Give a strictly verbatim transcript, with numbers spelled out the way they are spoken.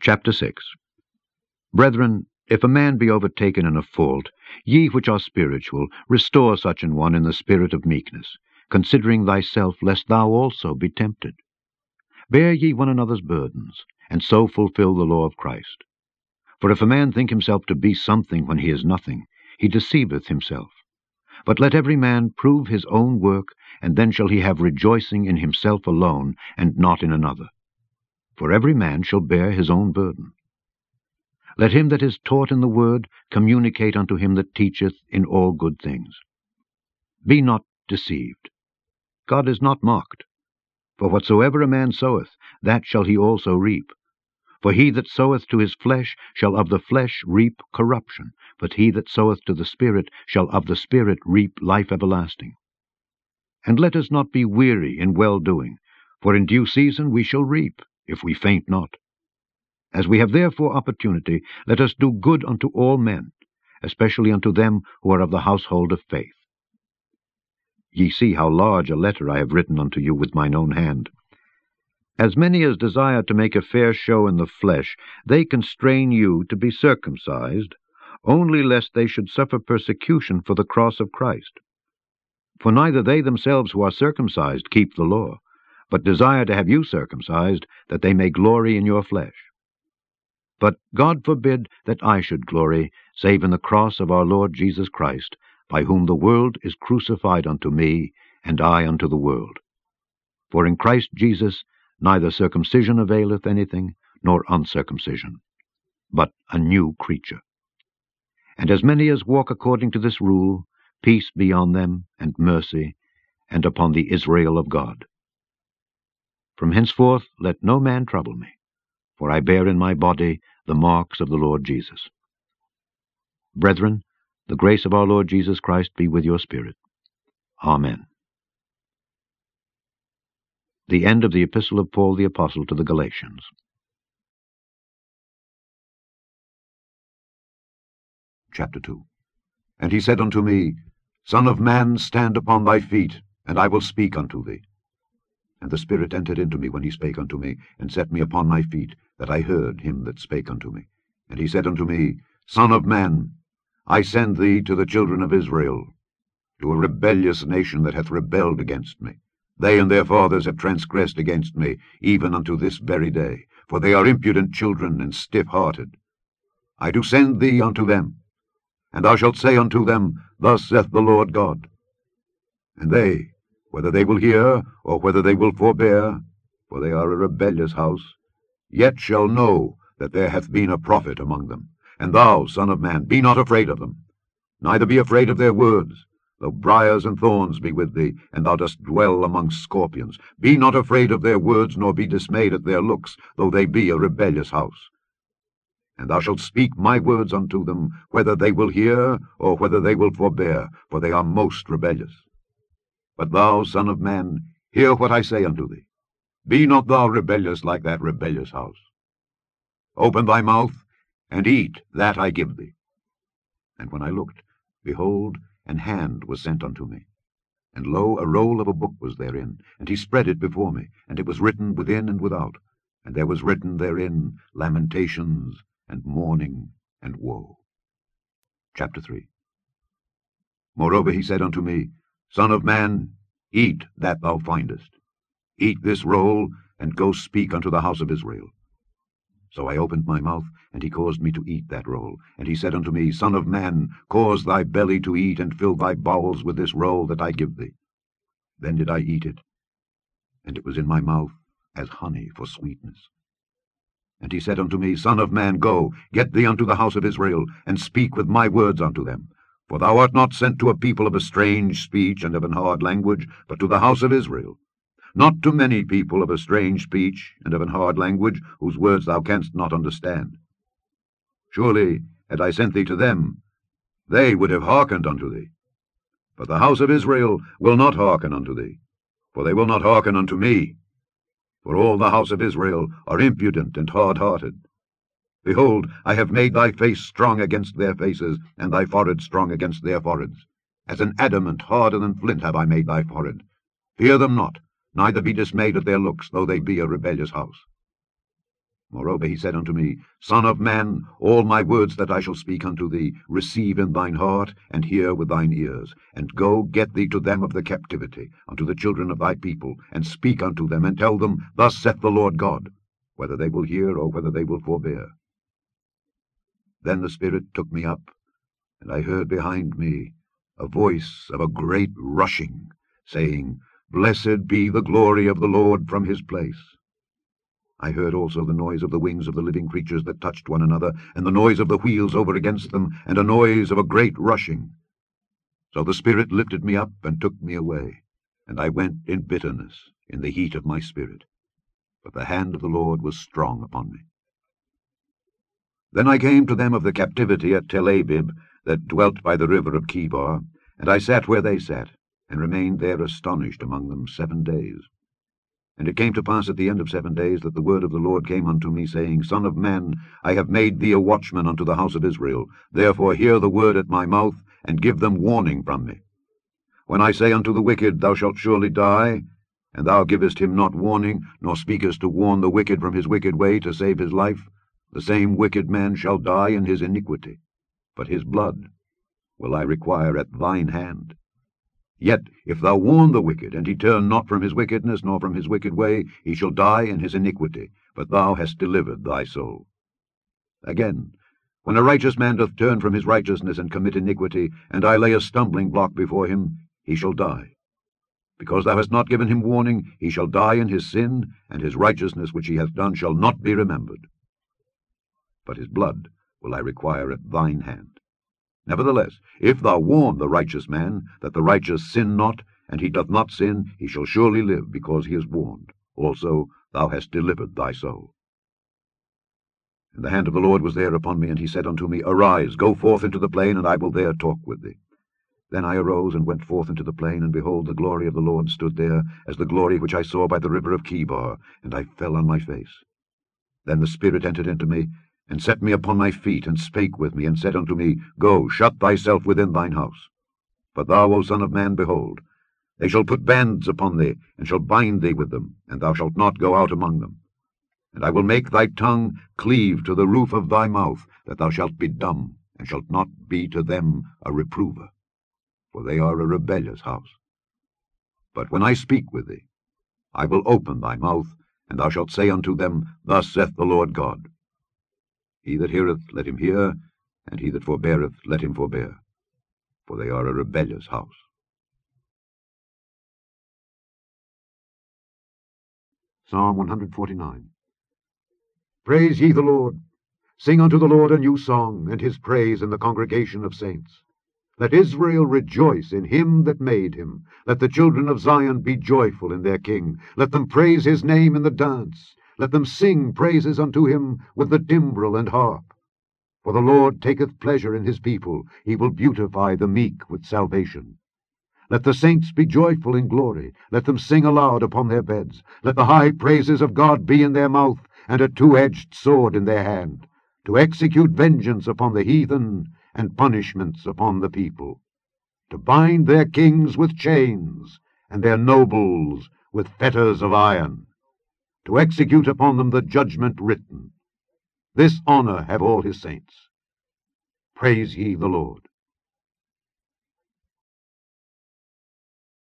Chapter six. Brethren, if a man be overtaken in a fault, ye which are spiritual, restore such an one in the spirit of meekness, considering thyself, lest thou also be tempted. Bear ye one another's burdens, and so fulfill the law of Christ. For if a man think himself to be something when he is nothing, he deceiveth himself. But let every man prove his own work, and then shall he have rejoicing in himself alone, and not in another. For every man shall bear his own burden. Let him that is taught in the word communicate unto him that teacheth in all good things. Be not deceived. God is not mocked. For whatsoever a man soweth, that shall he also reap. For he that soweth to his flesh shall of the flesh reap corruption, but he that soweth to the Spirit shall of the Spirit reap life everlasting. And let us not be weary in well-doing, for in due season we shall reap, if we faint not. As we have therefore opportunity, let us do good unto all men, especially unto them who are of the household of faith. Ye see how large a letter I have written unto you with mine own hand. As many as desire to make a fair show in the flesh, they constrain you to be circumcised, only lest they should suffer persecution for the cross of Christ. For neither they themselves who are circumcised keep the law, but desire to have you circumcised, that they may glory in your flesh. But God forbid that I should glory, save in the cross of our Lord Jesus Christ, by whom the world is crucified unto me, and I unto the world. For in Christ Jesus neither circumcision availeth anything, nor uncircumcision, but a new creature. And as many as walk according to this rule, peace be on them, and mercy, and upon the Israel of God. From henceforth let no man trouble me, for I bear in my body the marks of the Lord Jesus. Brethren, the grace of our Lord Jesus Christ be with your spirit. Amen. The end of the Epistle of Paul the Apostle to the Galatians. Chapter two. And he said unto me, Son of man, stand upon thy feet, and I will speak unto thee. And the Spirit entered into me when he spake unto me, and set me upon my feet, that I heard him that spake unto me. And he said unto me, Son of man, I send thee to the children of Israel, to a rebellious nation that hath rebelled against me. They and their fathers have transgressed against me, even unto this very day, for they are impudent children and stiff-hearted. I do send thee unto them, and thou shalt say unto them, Thus saith the Lord God. And they, whether they will hear, or whether they will forbear, for they are a rebellious house, yet shall know that there hath been a prophet among them. And thou, son of man, be not afraid of them, neither be afraid of their words, though briars and thorns be with thee, and thou dost dwell among scorpions. Be not afraid of their words, nor be dismayed at their looks, though they be a rebellious house. And thou shalt speak my words unto them, whether they will hear, or whether they will forbear, for they are most rebellious. But thou, son of man, hear what I say unto thee. Be not thou rebellious like that rebellious house. Open thy mouth, and eat that I give thee. And when I looked, behold, an hand was sent unto me. And lo, a roll of a book was therein, and he spread it before me, and it was written within and without. And there was written therein lamentations, and mourning, and woe. Chapter three. Moreover he said unto me, Son of man, eat that thou findest. Eat this roll, and go speak unto the house of Israel. So I opened my mouth, and he caused me to eat that roll. And he said unto me, Son of man, cause thy belly to eat, and fill thy bowels with this roll that I give thee. Then did I eat it, and it was in my mouth as honey for sweetness. And he said unto me, Son of man, go, get thee unto the house of Israel, and speak with my words unto them. For thou art not sent to a people of a strange speech and of an hard language, but to the house of Israel. Not to many people of a strange speech and of an hard language, whose words thou canst not understand. Surely, had I sent thee to them, they would have hearkened unto thee. But the house of Israel will not hearken unto thee, for they will not hearken unto me. For all the house of Israel are impudent and hard-hearted. Behold, I have made thy face strong against their faces, and thy forehead strong against their foreheads. As an adamant harder than flint have I made thy forehead. Fear them not, neither be dismayed at their looks, though they be a rebellious house. Moreover he said unto me, Son of man, all my words that I shall speak unto thee, receive in thine heart, and hear with thine ears, and go get thee to them of the captivity, unto the children of thy people, and speak unto them, and tell them, Thus saith the Lord God, whether they will hear, or whether they will forbear. Then the Spirit took me up, and I heard behind me a voice of a great rushing, saying, Blessed be the glory of the Lord from his place. I heard also the noise of the wings of the living creatures that touched one another, and the noise of the wheels over against them, and a noise of a great rushing. So the Spirit lifted me up and took me away, and I went in bitterness, in the heat of my spirit. But the hand of the Lord was strong upon me. Then I came to them of the captivity at Tel Abib, that dwelt by the river of Chebar, and I sat where they sat, and remained there astonished among them seven days. And it came to pass at the end of seven days that the word of the Lord came unto me, saying, Son of man, I have made thee a watchman unto the house of Israel. Therefore hear the word at my mouth, and give them warning from me. When I say unto the wicked, Thou shalt surely die, and thou givest him not warning, nor speakest to warn the wicked from his wicked way to save his life, the same wicked man shall die in his iniquity, but his blood will I require at thine hand. Yet if thou warn the wicked, and he turn not from his wickedness, nor from his wicked way, he shall die in his iniquity, but thou hast delivered thy soul. Again, when a righteous man doth turn from his righteousness, and commit iniquity, and I lay a stumbling block before him, he shall die. Because thou hast not given him warning, he shall die in his sin, and his righteousness which he hath done shall not be remembered. But his blood will I require at thine hand. Nevertheless, if thou warn the righteous man, that the righteous sin not, and he doth not sin, he shall surely live, because he is warned. Also thou hast delivered thy soul. And the hand of the Lord was there upon me, and he said unto me, Arise, go forth into the plain, and I will there talk with thee. Then I arose and went forth into the plain, and behold, the glory of the Lord stood there, as the glory which I saw by the river of Chebar, and I fell on my face. Then the Spirit entered into me, and set me upon my feet, and spake with me, and said unto me, Go, shut thyself within thine house. But thou, O son of man, behold, they shall put bands upon thee, and shall bind thee with them, and thou shalt not go out among them. And I will make thy tongue cleave to the roof of thy mouth, that thou shalt be dumb, and shalt not be to them a reprover, for they are a rebellious house. But when I speak with thee, I will open thy mouth, and thou shalt say unto them, Thus saith the Lord God. He that heareth, let him hear, and he that forbeareth, let him forbear, for they are a rebellious house. Psalm one forty-nine. Praise ye the Lord. Sing unto the Lord a new song, and his praise in the congregation of saints. Let Israel rejoice in him that made him. Let the children of Zion be joyful in their King. Let them praise his name in the dance. Let them sing praises unto him with the timbrel and harp. For the Lord taketh pleasure in his people. He will beautify the meek with salvation. Let the saints be joyful in glory. Let them sing aloud upon their beds. Let the high praises of God be in their mouth, and a two-edged sword in their hand, to execute vengeance upon the heathen, and punishments upon the people, to bind their kings with chains, and their nobles with fetters of iron, to execute upon them the judgment written. This honor have all his saints. Praise ye the Lord.